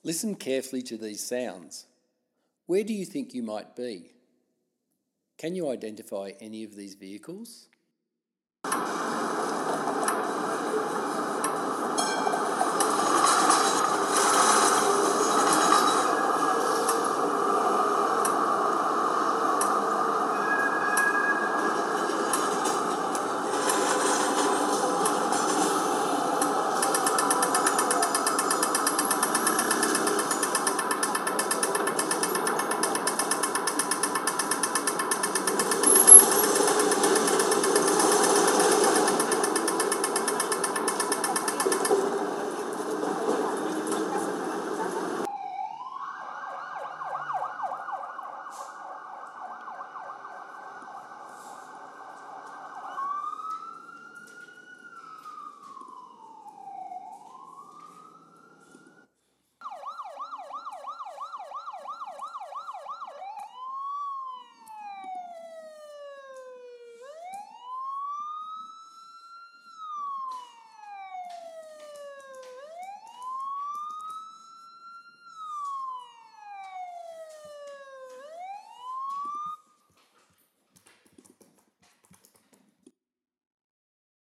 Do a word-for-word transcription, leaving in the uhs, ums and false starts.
Listen carefully to these sounds. Where do you think you might be? Can you identify any of these vehicles?